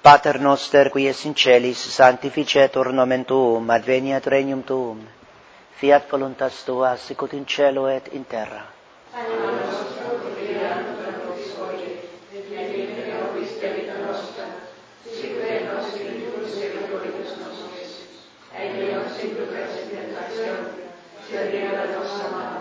Pater noster, qui es in celis, sanctificetur nomen tuum, adveniat regnum tuum. Fiat voluntas tua, sicut in cielo et in terra. Panem nostrum quotidianum da nobis hodie, et dimitte nobis debita nostra, sicut et nos dimittibus debitoribus nostris. Et ne nos inducas in tentationem, sed libera nos a malo.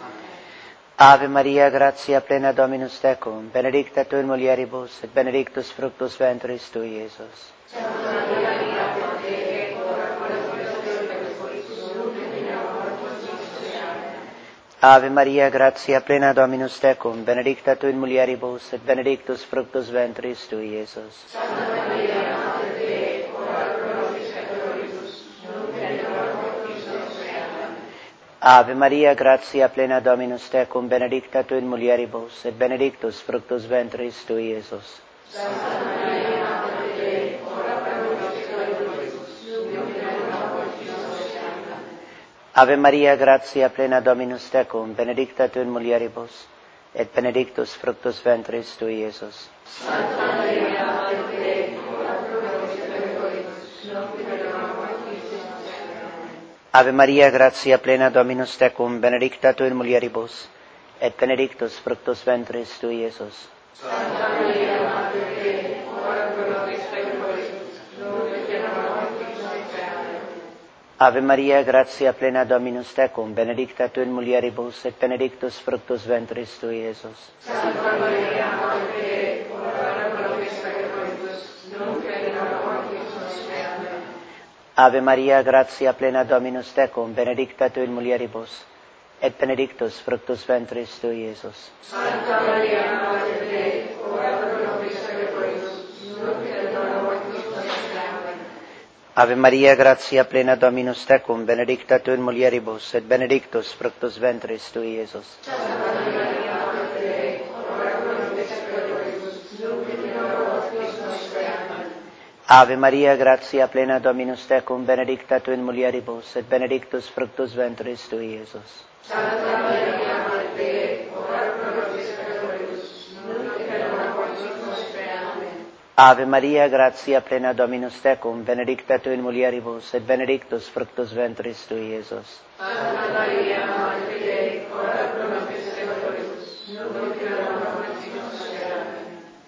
Ave Maria, gratia plena Dominus tecum, benedicta tu in mulieribus, et benedictus fructus ventris tui, Iesus. Santa Maria, Mater Dei, ora pro nobis peccatoribus, nunc et in hora mortis nostre. Amen. Ave Maria, gratia plena Dominus tecum, benedicta tu in mulieribus, et benedictus fructus ventris tui, Iesus. Santa Maria, Mater Dei, ora pro nobis peccatoribus, nunc et in hora mortis nostre. Amen. Ave Maria, gratia plena Dominus tecum, benedicta tu in mulieribus, et benedictus fructus ventris tui, Iesus. Santa Maria, Mater Dei, ora pro nobis peccatoribus, nunc et in hora mortis nostre. Amen. Ave Maria, gratia plena Dominus tecum, benedicta tu in mulieribus, et benedictus fructus ventris tui, Iesus. Santa Maria, Mater Dei, ora pro nobis peccatoribus, nunc et in hora mortis nostre. Amen. Ave Maria, gratia plena Dominus tecum, benedicta tu in mulieribus, et benedictus fructus ventris tui, Iesus. Santa Maria, Mater Dei, ora pro nobis peccatoribus, nunc et in hora mortis nostre. Amen. Ave Maria, gratia plena Dominus tecum, benedicta tu in mulieribus, et benedictus fructus ventris tui, Iesus. Santa Maria, Mater Dei, ora pro nobis peccatoribus, nunc et in hora mortis nostre. Amen. Ave Maria, gratia plena Dominus tecum, benedicta tu in mulieribus, et benedictus fructus ventris tui, Iesus. Santa Maria, Mater Dei, ora pro nobis peccatoribus, nunc et in hora mortis nostre. Amen. Ave Maria, gratia plena Dominus tecum, benedicta tu in mulieribus, et benedictus fructus ventris tui, Iesus. Santa Maria, Mater Dei, ora pro nobis peccatoribus, nunc et in hora mortis nostre. Amen. Ave Maria, gratia plena Dominus tecum, benedicta tu in mulieribus, et benedictus fructus ventris tui, Iesus. Santa Maria, Mater Dei, ora pro nobis peccatoribus, nunc et in hora mortis nostre. Amen. Ave Maria, gratia plena Dominus tecum, benedicta tu in mulieribus, et benedictus fructus ventris tui, Iesus. Santa Maria, Mater Dei, ora pro nobis peccatoribus, nunc et in hora mortis nostre. Amen.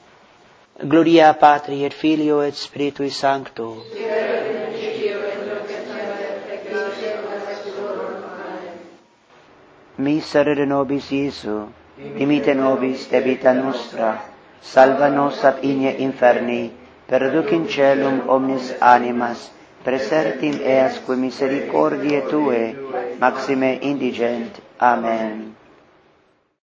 Gloria Patri et Filio et Spiritui Sancto. Sic erat in principio et nunc et semper et in saecula saeculorum. Amen. Miserere nobis Iesu, dimitte nobis debita nostra, salva nos ab igne inferni, perduc in celum omnis animas, presertim easque misericordiae Tue, maxime indigent. Amen.